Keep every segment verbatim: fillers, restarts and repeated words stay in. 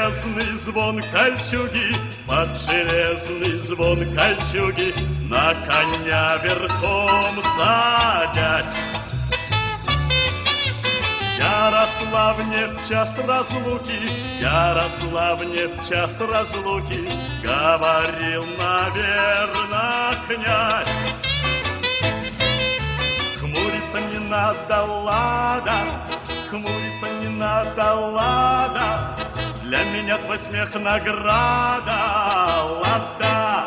железный звон кольчуги, под железный звон кольчуги, на коня верхом садясь. Ярославне в час разлуки, Ярославне в час разлуки говорил, наверно, князь. Хмуриться не надо, лада, хмуриться не надо, лада, для меня твой смех награда, лада.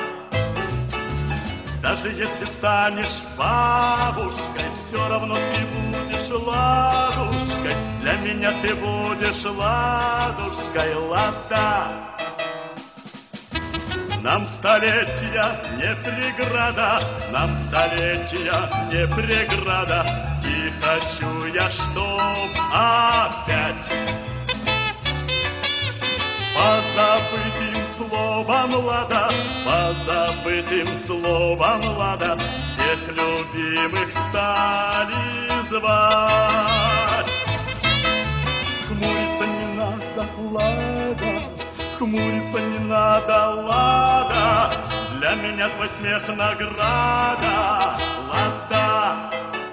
Даже если станешь бабушкой, все равно ты будешь ладушкой, для меня ты будешь ладушкой, лада. Нам столетия не преграда, нам столетия не преграда, и хочу я, чтоб опять по забытым словам лада, по забытым словам лада, всех любимых стали звать. Хмуриться не надо, лада, хмуриться не надо, лада, для меня твой смех награда, лада.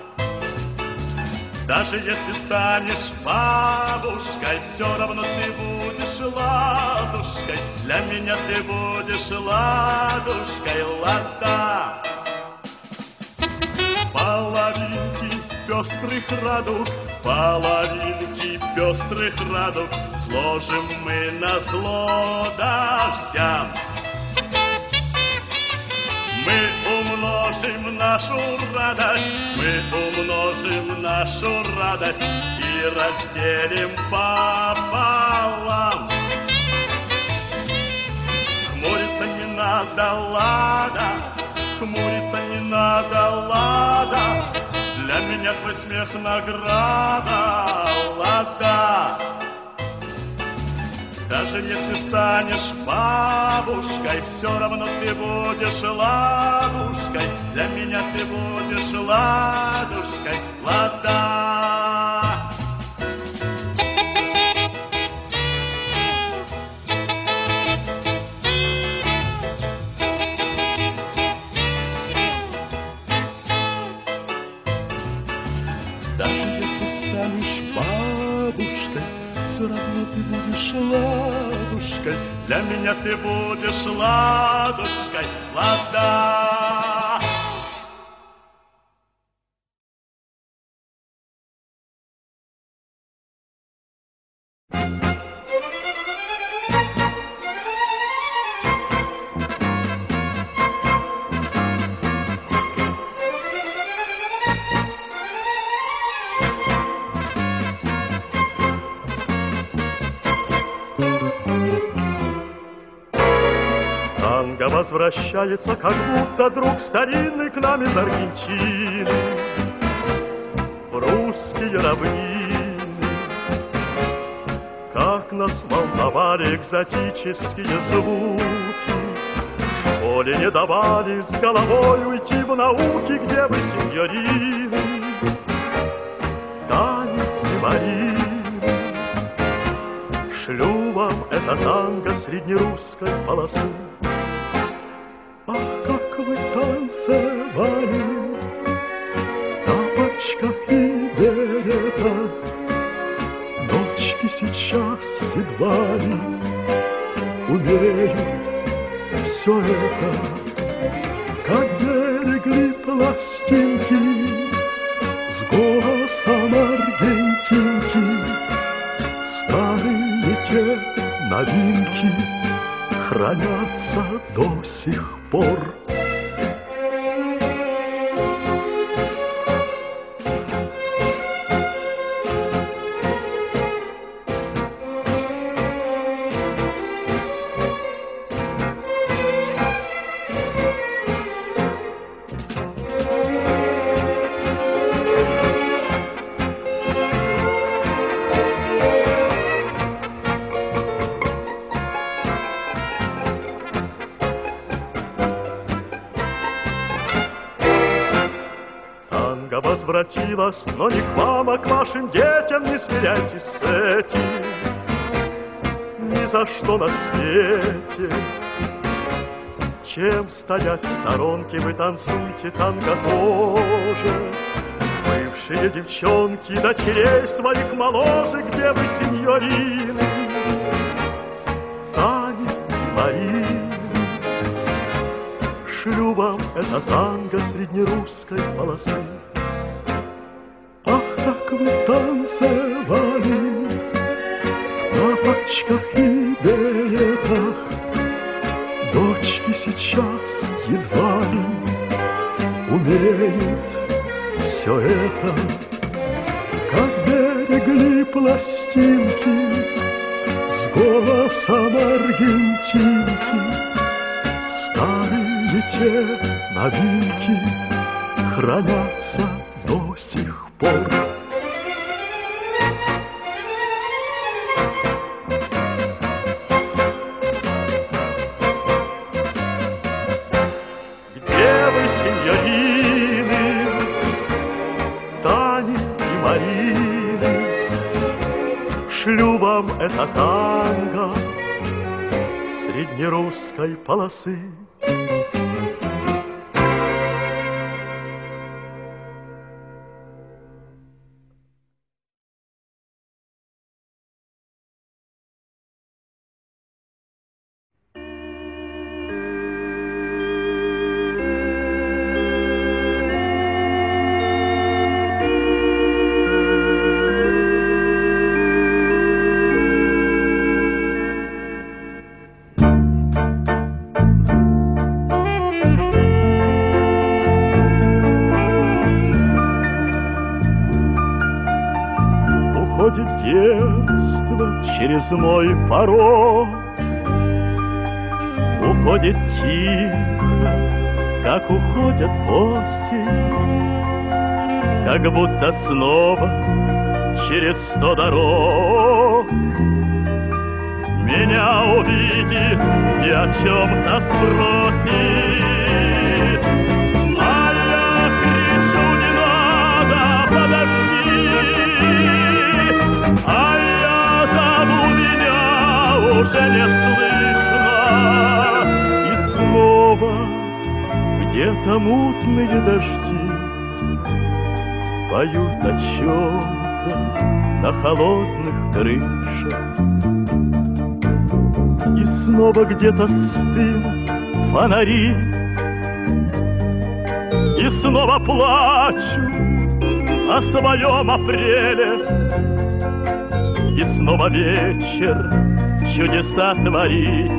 Даже если станешь бабушкой, все равно ты будешь ладушкой, для меня ты будешь ладушкой, лада. Половинки пестрых радуг, половинки пестрых радуг сложим мы назло дождям. Мы умножим нашу радость, мы умножим нашу радость и разделим пополам. Хмуриться не надо, лада, хмуриться не надо, лада, для меня твой смех награда, лада. Даже если станешь бабушкой, все равно ты будешь ладушкой, для меня ты будешь ладушкой, лада. Даже если станешь бабушкой, все равно ты будешь ладушкой, для меня ты будешь ладушкой, лада. Возвращается, как будто друг старинный к нам из Аргентины, в русские равнины. Как нас волновали экзотические звуки, в школе не давали с головой уйти в науки, где вы, сеньорины, Тани и Марины. Шлю вам это танго среднерусской полосы. Ах, как вы танцевали в тапочках и беретах, дочки сейчас едва ли умеют все это. Как берегли пластинки с голосом аргентинки, старые те новинки хранятся до сих пор. Возвратилась, но не к вам, а к вашим детям. Не смиряйтесь с этим, не за что на свете, чем стоять в сторонке. Вы танцуйте танго тоже. Бывшие девчонки, дочерей своих моложе, где вы, сеньорины, Тани и Марины? Шлю вам это танго среднерусской полосы. Ах, как вы танцевали в тапочках и беретах! Дочки сейчас едва ли умеют все это, как берегли пластинки с голосом аргентинки. Старые те новинки хранятся до сих пор. Где вы, сеньорины, Тани и Марины? Шлю вам это танго среднерусской полосы. Уходит детство через мой порог, уходит тихо, как уходят осень, как будто снова через сто дорог меня увидит и о чем-то спросит. А я кричу: не надо, подожди. А я зову, меня уже не слышно. И снова где-то мутные дожди поют о чем-то на холодных крышах. И снова где-то стынут фонари, и снова плачу о своем апреле. И снова вечер чудеса творит,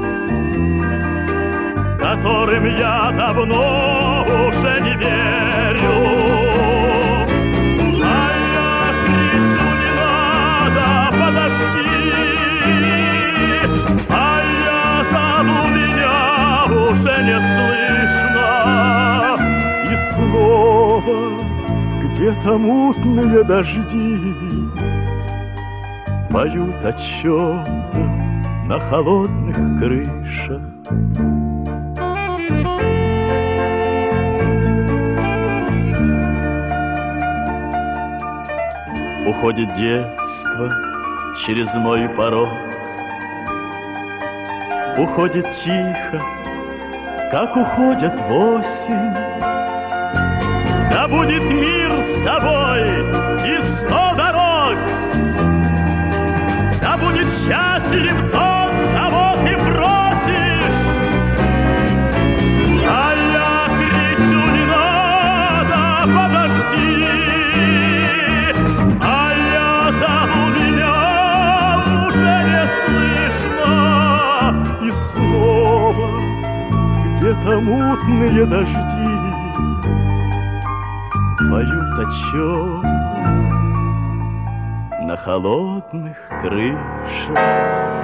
которым я давно уже не верю. А я кричу: не надо, подожди. А я зову, меня уже не слышно. И снова где-то мутные дожди поют о чем-то на холодных крышах. Уходит детство через мой порог, уходит тихо, как уходят в осень. Да будет мир с тобой и сто дорог, да будет счастлив тот, кого ты бросишь. А я кричу: не надо, подожди. А я зову, меня уже не слышно. И снова где-то мутные дожди поют о чем-то на холодных крышах.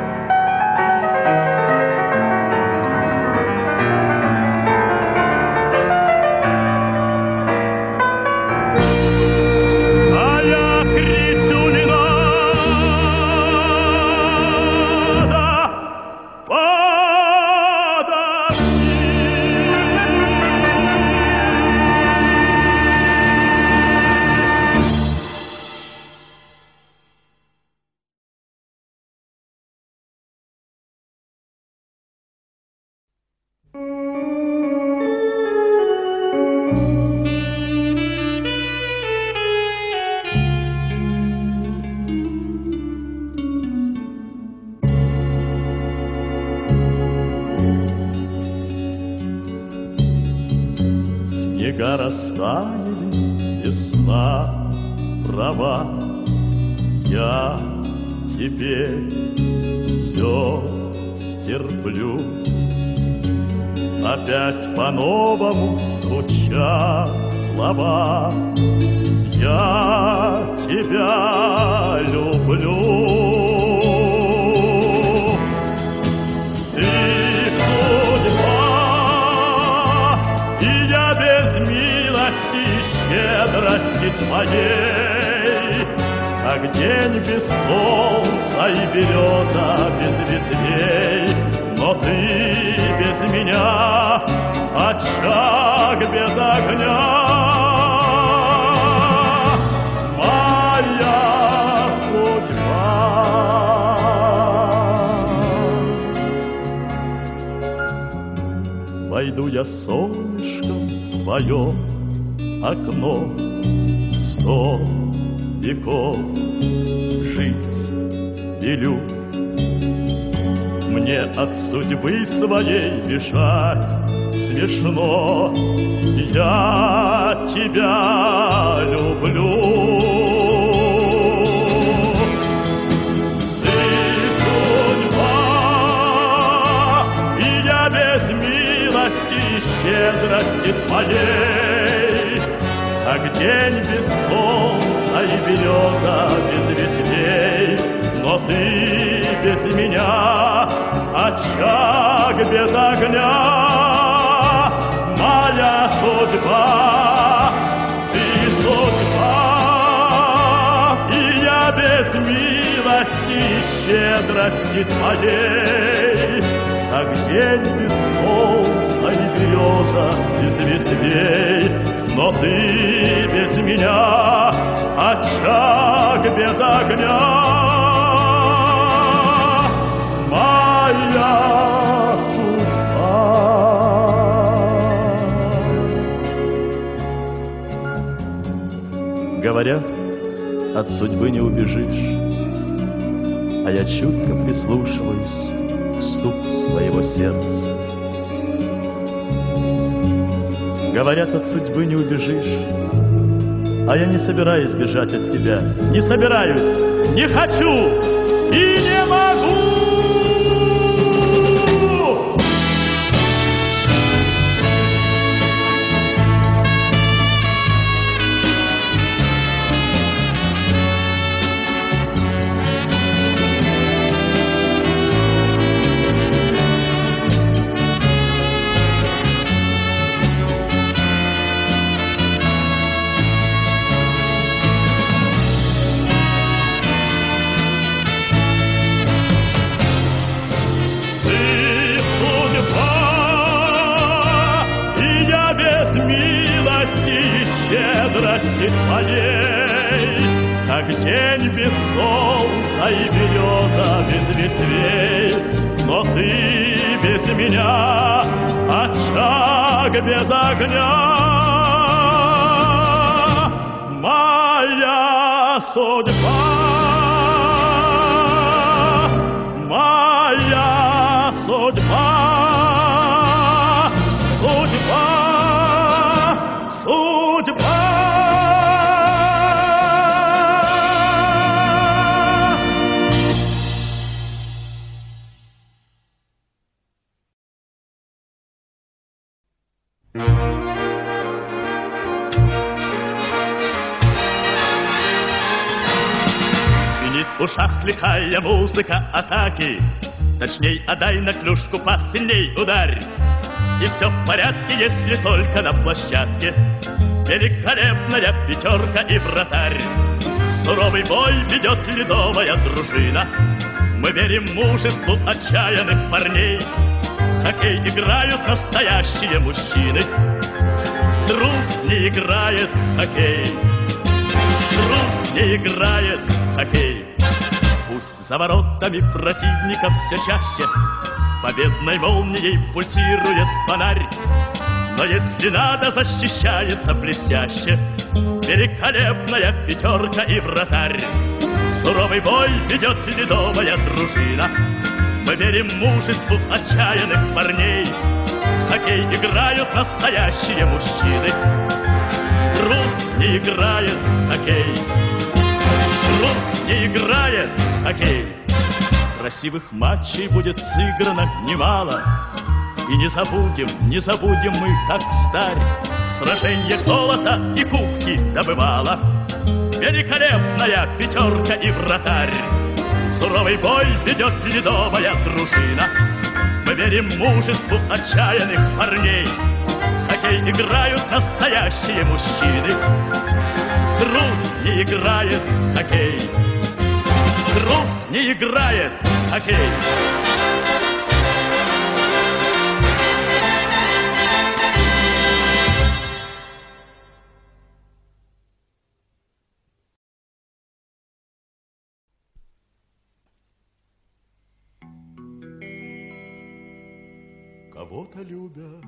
снега растаяли, весна права. Я теперь все стерплю. Опять по-новому звучат слова. Я тебя люблю. Ты судьба, и я без милости и щедрости твоей, как день без солнца и береза без ветвей. Но ты без меня, очаг без огня. Моя судьба. Войду я солнышком в твое окно, сто веков жить велю. Мне от судьбы своей бежать смешно. Я тебя люблю. Ты судьба, и я без милости и щедрости твоей, как день без солнца и береза без ветвей. Но ты без меня, очаг без огня. Моя судьба, ты судьба, и я без милости и щедрости твоей, как день без солнца и береза без ветвей. Но ты без меня, очаг без огня. Моя судьба. Говорят, от судьбы не убежишь, а я чутко прислушиваюсь к стуку своего сердца. Говорят, от судьбы не убежишь, а я не собираюсь бежать от тебя. Не собираюсь, не хочу и не могу. Щедрости твоей, как день без солнца и береза без ветвей. Но ты без меня, очаг без огня. Моя судьба, моя судьба, судьба, судьба. Звенит в ушах лихая музыка атаки. Точней, отдай на клюшку пас, сильней ударь. И все в порядке, если только на площадке великолепная пятерка и вратарь. Суровый бой ведет ледовая дружина. Мы верим мужеству отчаянных парней. В хоккей играют настоящие мужчины. Трус не играет в хоккей. Трус не играет в хоккей. Пусть за воротами противников все чаще победной молнией пульсирует фонарь. Но если надо, защищается блестяще великолепная пятерка и вратарь. Суровый бой ведет ледовая дружина. Мы верим мужеству отчаянных парней. В хоккей играют настоящие мужчины. Рус не играет в хоккей. Рус не играет в хоккей. Красивых матчей будет сыграно немало. И не забудем, не забудем мы, как встарь в сражениях золото и кубки добывала великолепная пятерка и вратарь. Суровый бой ведет ледовая дружина. Мы верим мужеству отчаянных парней. В хоккей играют настоящие мужчины. Трус не играет в хоккей. Трус не играет в хоккей. Кого-то любят,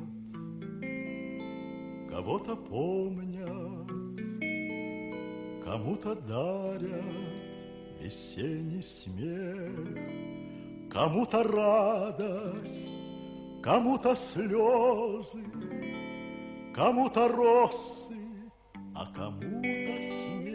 кого-то помнят, кому-то дарят весенний смех, кому-то радость, кому-то слезы, кому-то росы, а кому-то снег.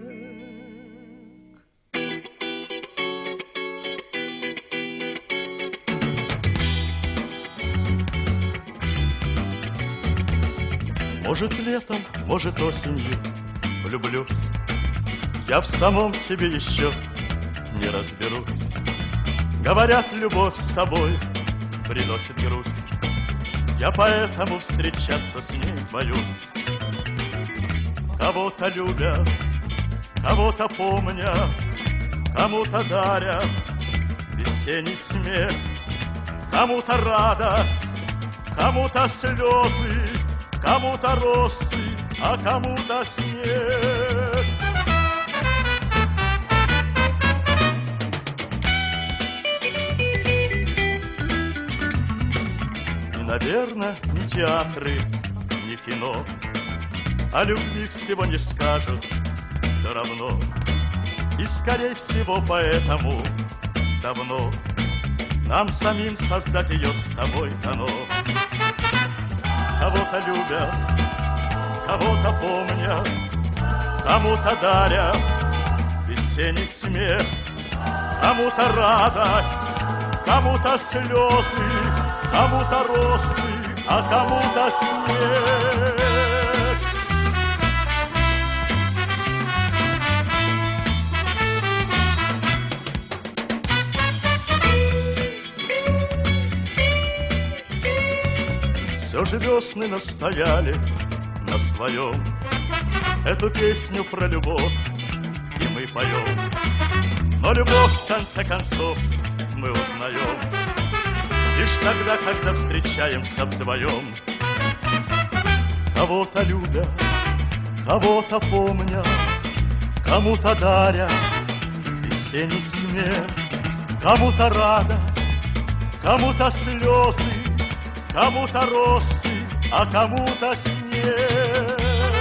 Может, летом, может, осенью влюблюсь. Я в самом себе еще не разберусь. Говорят, любовь с собой приносит грусть. Я поэтому встречаться с ней боюсь. Кого-то любят, кого-то помнят, кому-то дарят весенний смех, кому-то радость, кому-то слезы, кому-то росы, а кому-то снег. И, наверное, ни театры, ни кино о любви всего не скажут все равно. И, скорее всего, поэтому давно нам самим создать ее с тобой дано. Кого-то любят, кого-то помнят, кому-то дарят весенний смех, кому-то радость, кому-то слезы, кому-то росы, а кому-то снег. Все же весны настояли на своем. Эту песню про любовь и мы поем. Но любовь, в конце концов, мы узнаем лишь тогда, когда встречаемся вдвоем. Кого-то любят, кого-то помнят, кому-то дарят весенний смех, кому-то радость, кому-то слезы, кому-то росы, а кому-то снег.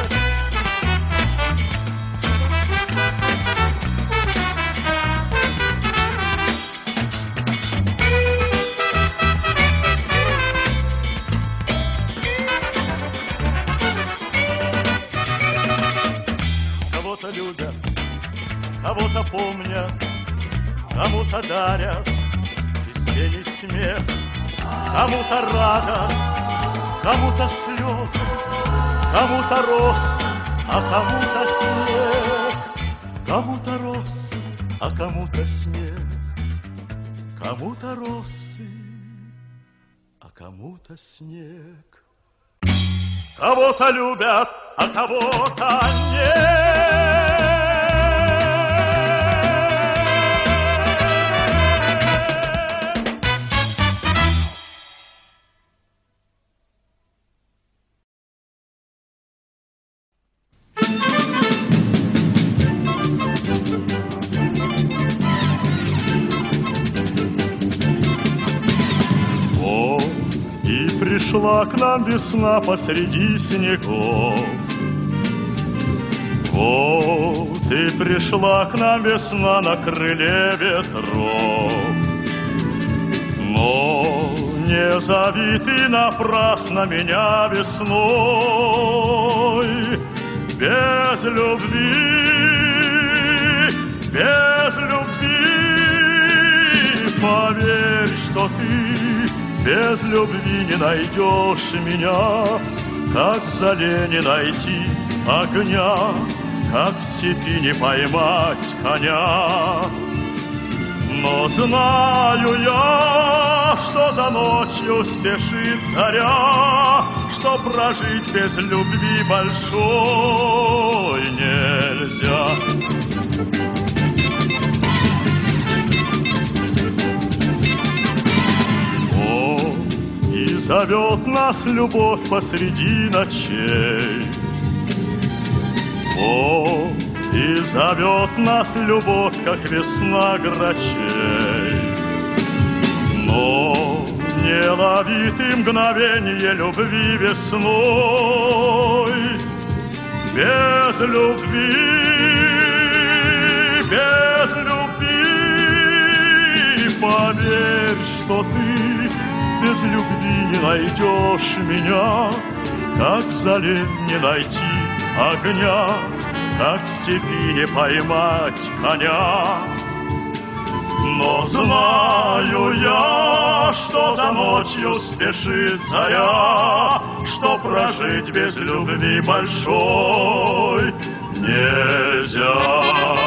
Кого-то любят, кого-то помнят, кому-то дарят весенний смех, кому-то радость, кому-то слезы, кому-то росы, а кому-то снег. Кому-то росы, а кому-то снег. Кому-то росы, а кому-то снег. Кого-то любят, а кого-то нет. Пришла к нам весна посреди снегов. Вот и пришла к нам весна на крыле ветров. Но Не зови ты напрасно меня весной. Без любви, без любви, поверь, что ты без любви не найдешь меня, как в зале не найти огня, как в степи не поймать коня. Но знаю я, что за ночью спешит заря, что прожить без любви большой нельзя. О, и зовет нас любовь посреди ночей. О, и зовет нас любовь, как весна грачей. Но не лови ты мгновенье любви весной. Без любви, без любви, поверь, что ты без любви не найдешь меня, как в зале не найти огня, как в степи не поймать коня. Но знаю я, что за ночью спешит заря, что прожить без любви большой нельзя.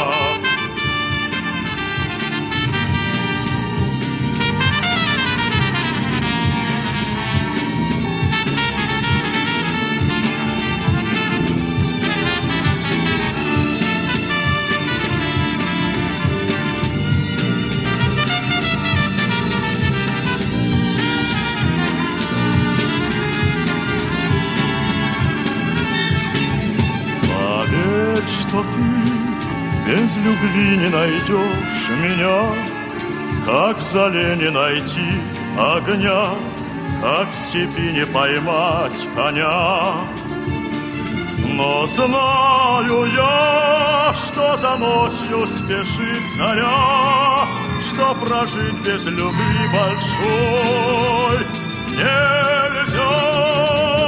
Что ты без любви не найдешь меня, как в зале не найти огня, как в степи не поймать коня. Но знаю я, что за ночью спешит заря, что прожить без любви большой нельзя.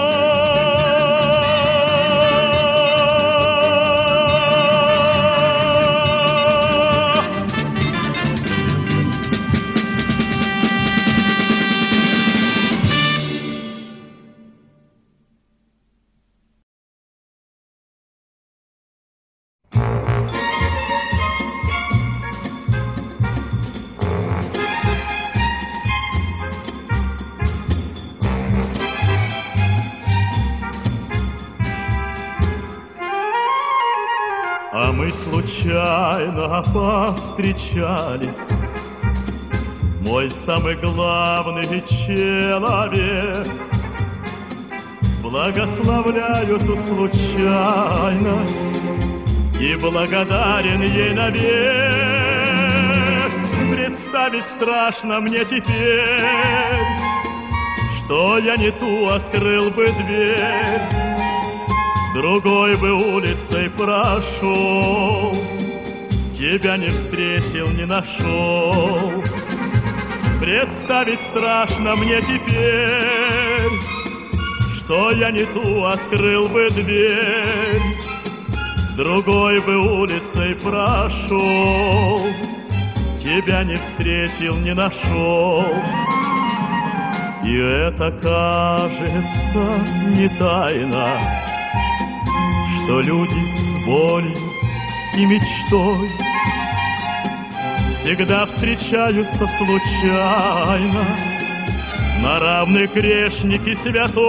А мы случайно повстречались, мой самый главный человек. Благословляю ту случайность и благодарен ей навек. Представить страшно мне теперь, что я не ту открыл бы дверь, другой бы улицей прошел, тебя не встретил, не нашел. Представить страшно мне теперь, что я не ту открыл бы дверь, другой бы улицей прошел, тебя не встретил, не нашел. И это, кажется, не тайна, что люди с болью и мечтой всегда встречаются случайно, на равных грешник и святой.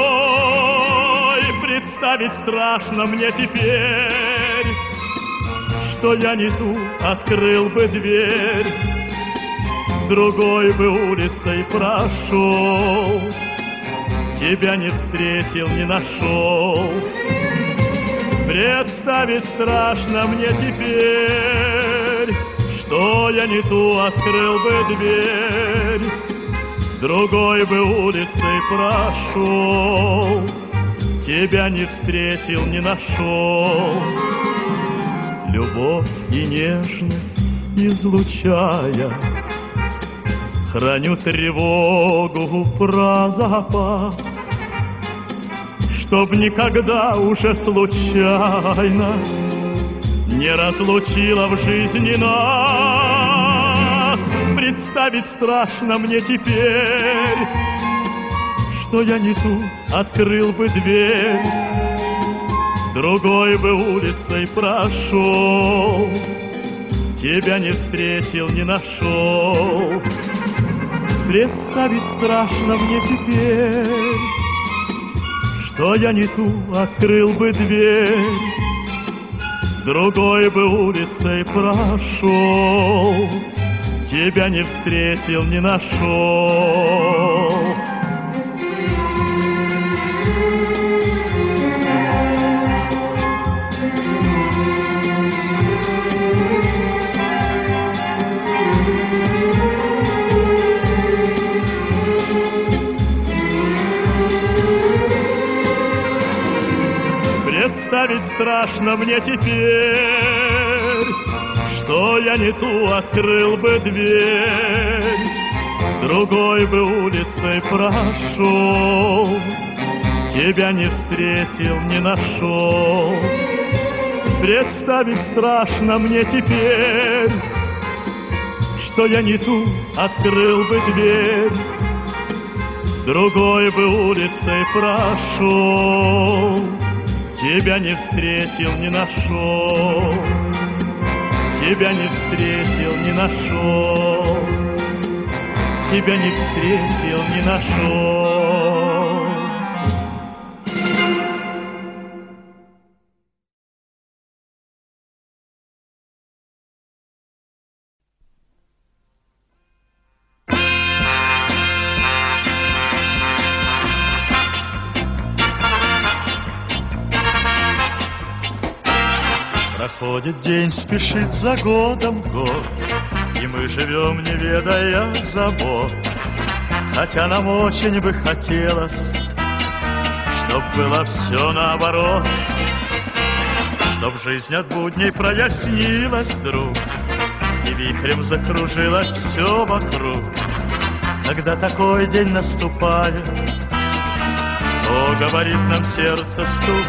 Представить страшно мне теперь, что я не ту открыл бы дверь, другой бы улицей прошел, тебя не встретил, не нашел. Представить страшно мне теперь, что я не ту открыл бы дверь, другой бы улицей прошел, тебя не встретил, не нашел. Любовь и нежность излучая, Храню тревогу про запас, чтоб никогда уже случайность не разлучила в жизни нас. Представить страшно мне теперь, что я не ту открыл бы дверь, другой бы улицей прошел, тебя не встретил, не нашел. Представить страшно мне теперь, что я не ту открыл бы дверь, другой бы улицей прошел, тебя не встретил, не нашел. Представить страшно мне теперь, что я не ту открыл бы дверь, другой бы улицей прошел, тебя не встретил, не нашел. Представить страшно мне теперь, что я не ту открыл бы дверь, другой бы улицей прошел, тебя не встретил, не нашел, тебя не встретил, не нашел, тебя не встретил, не нашел. Проходит день, спешит за годом год, и мы живем, не ведая забот. Хотя нам очень бы хотелось, чтоб было все наоборот, чтоб жизнь от будней прояснилась вдруг, и вихрем закружилось все вокруг. Когда такой день наступает, то говорит нам сердце стук: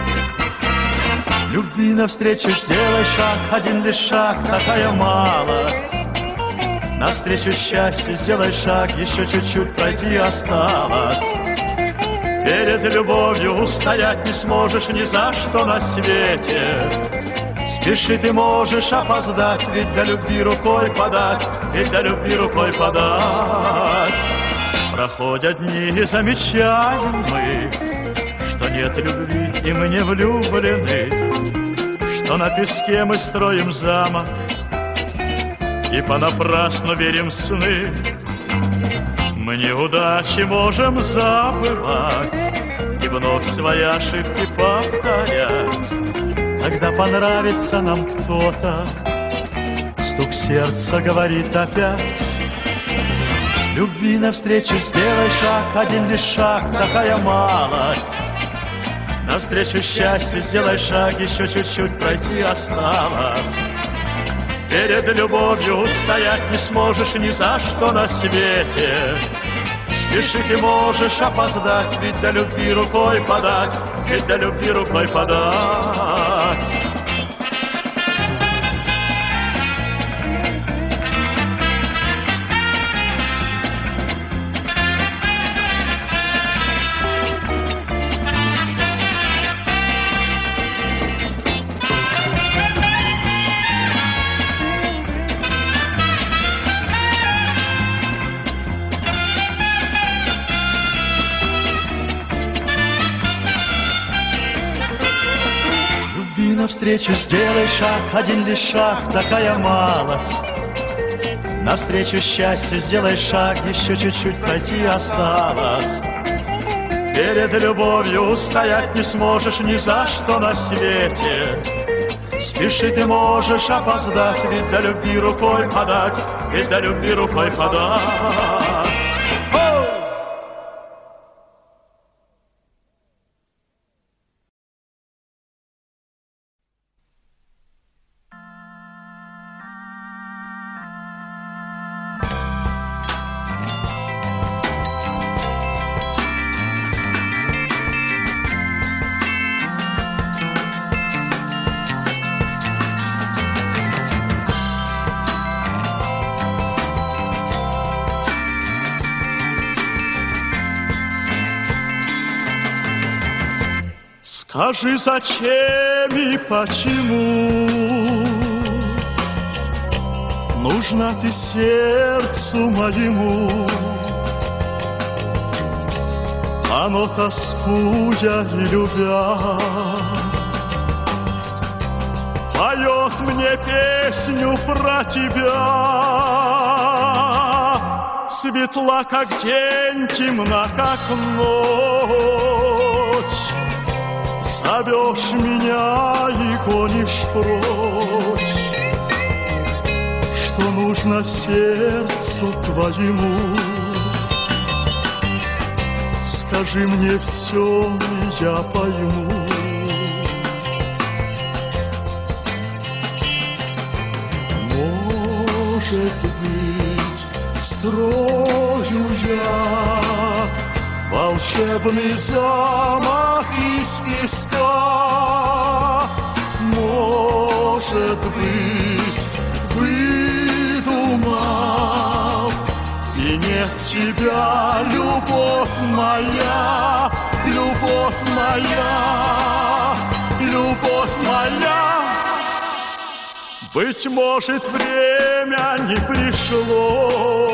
любви навстречу сделай шаг, один лишь шаг, такая малость. Навстречу счастью сделай шаг, еще чуть-чуть пройти осталось. Перед любовью устоять не сможешь ни за что на свете. Спеши ты можешь опоздать, ведь до любви рукой подать, ведь до любви рукой подать. Проходят дни и замечаем мы, что нет любви и мы не влюблены, что на песке мы строим замок и понапрасну верим в сны. Мы неудачи можем забывать и вновь свои ошибки повторять. Когда понравится нам кто-то, стук сердца говорит опять: любви навстречу сделай шаг, один лишь шаг, такая малость. Навстречу счастью сделай шаг, еще чуть-чуть пройти осталось. Перед любовью устоять не сможешь ни за что на свете. Спеши ты можешь опоздать, ведь до любви рукой подать, ведь до любви рукой подать. Навстречу сделай шаг, один лишь шаг, такая малость. Навстречу счастью сделай шаг, еще чуть-чуть пройти осталось. Перед любовью устоять не сможешь ни за что на свете. Спеши ты можешь опоздать, ведь до любви рукой подать, ведь до любви рукой подать. Скажи, зачем и почему нужна ты сердцу моему? Оно, тоскуя и любя, поет мне песню про тебя. Светла, как день, темна, как ночь. Зовешь меня и гонишь прочь. Что нужно сердцу твоему? Скажи мне все, и я пойму. Может быть, строю я волшебный замок из песка. Может быть, выдумал, и нет тебя, любовь моя, любовь моя, любовь моя. Быть может, время не пришло,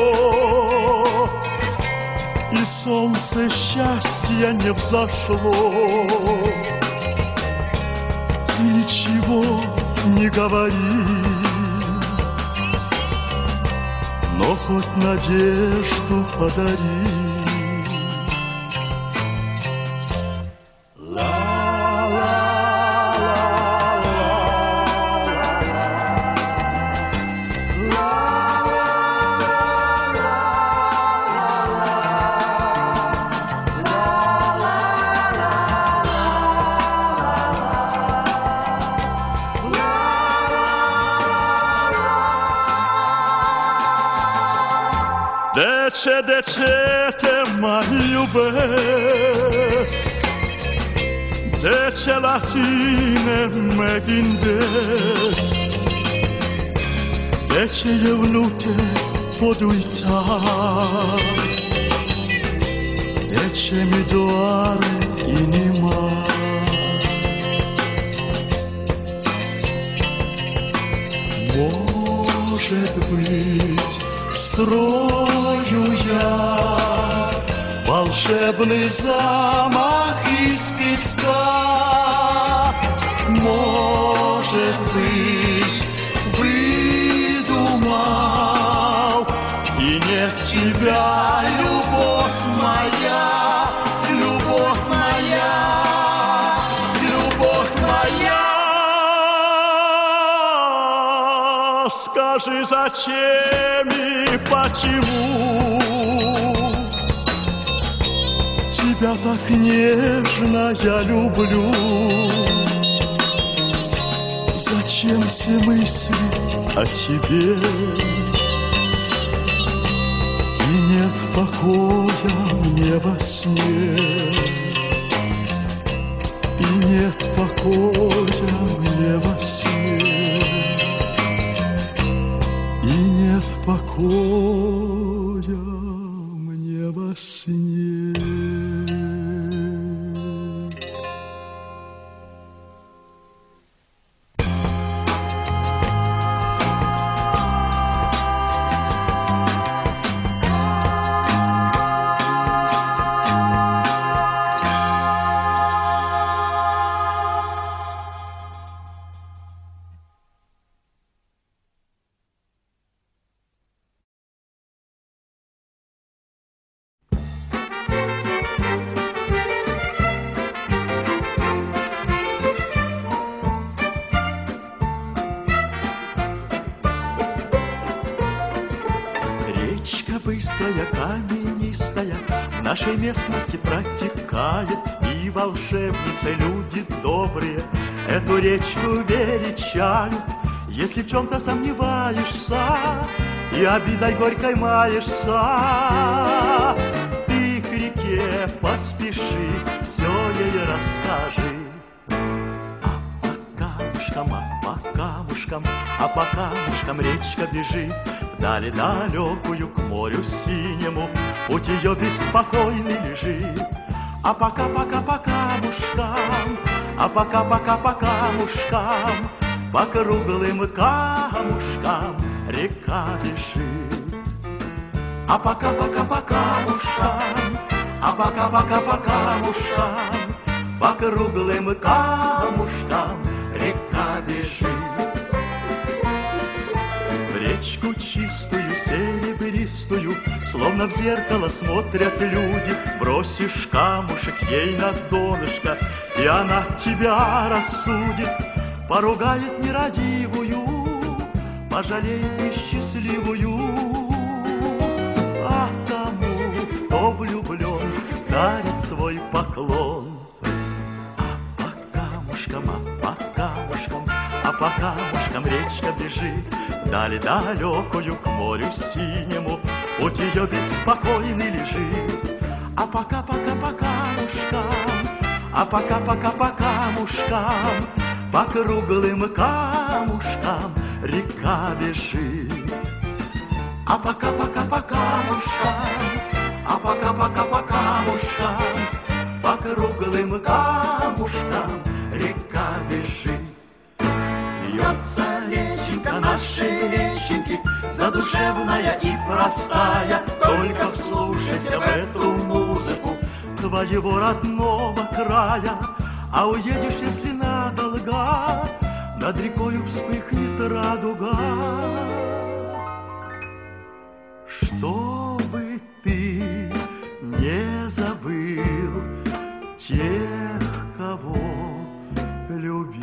и солнце счастья не взошло, и ничего не говори, но хоть надежду подари. De ce, de ce te mai iubesc? De ce la tine mă gândesc? De ce eu nu te pot uita? De ce mi doare inima? Может быть, строю я волшебный замок из песка. Может быть, выдумал, и нет тебя, любовь моя, любовь моя, любовь моя. Скажи, зачем и почему тебя так нежно я люблю? Зачем все мысли о тебе? И нет покоя мне во сне, и нет покоя мне во сне. Покоя мне во сне. Быстрая, каменистая, в нашей местности протекает, и волшебницы, люди добрые, эту речку величают. Если в чем-то сомневаешься и обидой горькой маешься, ты к реке поспеши, все ей расскажи. А по камушкам, а по камушкам, а по камушкам речка бежит вдали далекую к морю синему, путь ее беспокойный лежит. А пока, пока, по камушкам, а А пока-пока-пока мушкам, по круглым камушкам река бежит. А пока-пока-пока мушкам, а пока-пока-пока мушкам, по круглым камушкам река бежит. В речку чистую, серебристую, словно в зеркало смотрят люди. Бросишь камушек ей на донышко, и она тебя рассудит. Поругает нерадивую, пожалеет несчастливую. А тому, кто влюблен, дарит свой поклон. А по камушкам, а по камушкам, а по камушкам речка бежит. Вдали далекую к морю синему, путь ее беспокойный лежит. А пока-пока-пока камушкам, а пока-пока-пока камушкам, по круглым камушкам река бежит. А пока-пока-пока камушкам, а пока-пока-пока камушкам, по круглым камушкам река бежит. Льется реченька нашей реченьки, задушевная и простая. Только вслушайся в эту музыку твоего родного края. А уедешь, если надолго, над рекою вспыхнет радуга. Чтобы ты не забыл тех, кого любил.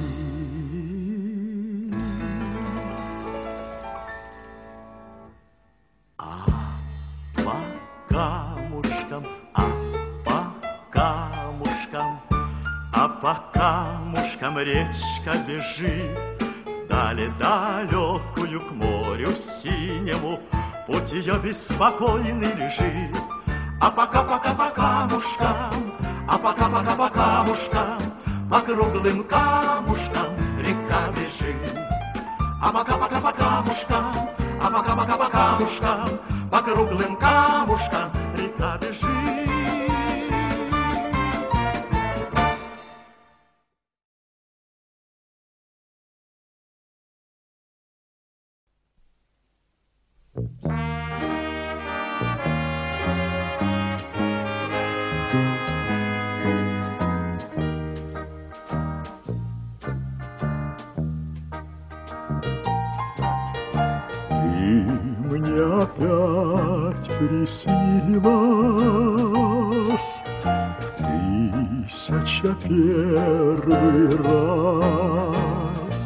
А по камушкам, а по камушкам, а по камушкам речка бежит. Вдали далекую к морю синему, путь ее беспокойный лежит. А пока-пока-пока камушкам, а пока-пока-пока камушкам, по круглым камушкам река бежит. А пока-пока-пока камушкам, а пока-пока-пока камушкам, по круглым камушкам река бежит. Мне опять приснилась в тысяча первый раз.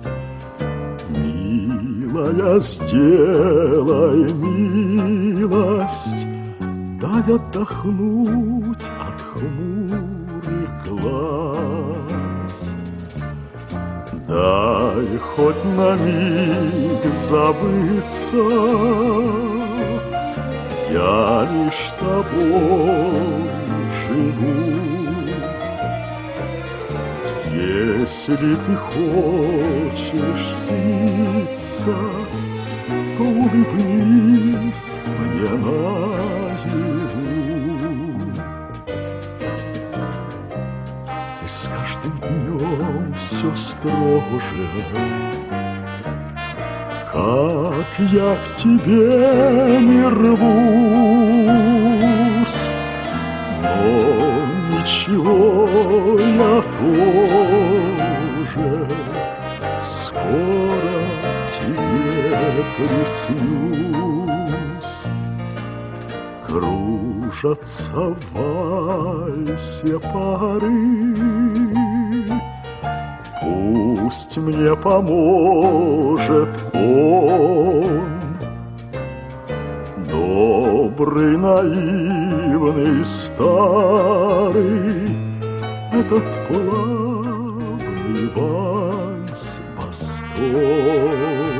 Милая, сделай милость, дай отдохнуть от хмурых глаз. Дай хоть на миг забыться, я лишь тобой живу. Если ты хочешь сниться, то улыбнись мне наяву. Ты с каждым днем все строже, как я к тебе не рвусь, но ничего, я тоже скоро тебе приснюсь. Кружатся в вальсе пары, пусть мне поможет он. Добрый, наивный, старый, этот плавный вальс-бастон.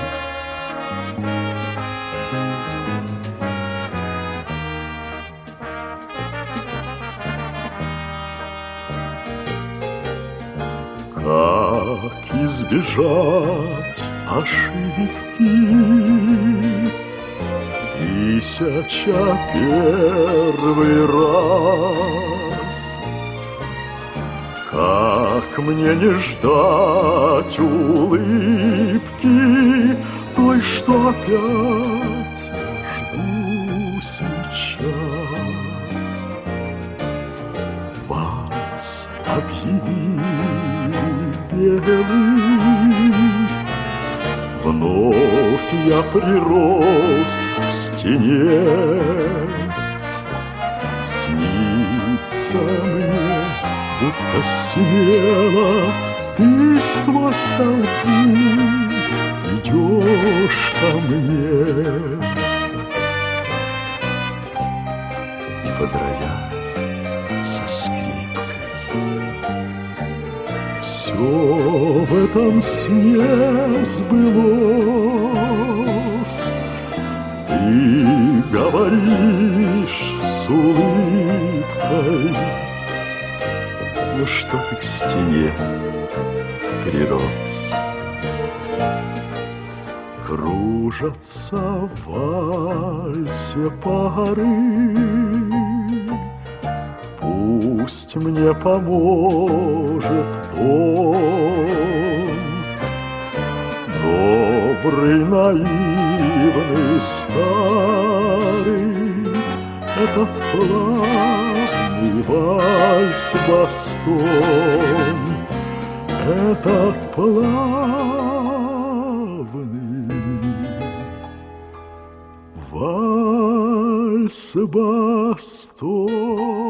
Как избежать ошибки в тысяча первый раз, Как мне не ждать улыбки той, что опять жду сейчас? Вас объявили белый, вновь я прирос к стене. Снится мне, будто смело ты сквозь толпу идешь ко мне. И под рояль со скрипкой все в этом сне сбылось. Ты говоришь с улыбкой, ну что ты к стене прирос? Кружатся в вальсе пары, пусть мне поможет он. Добрый, наивный, старый, этот плавный вальс-бастон, этот плавный вальс-бастон.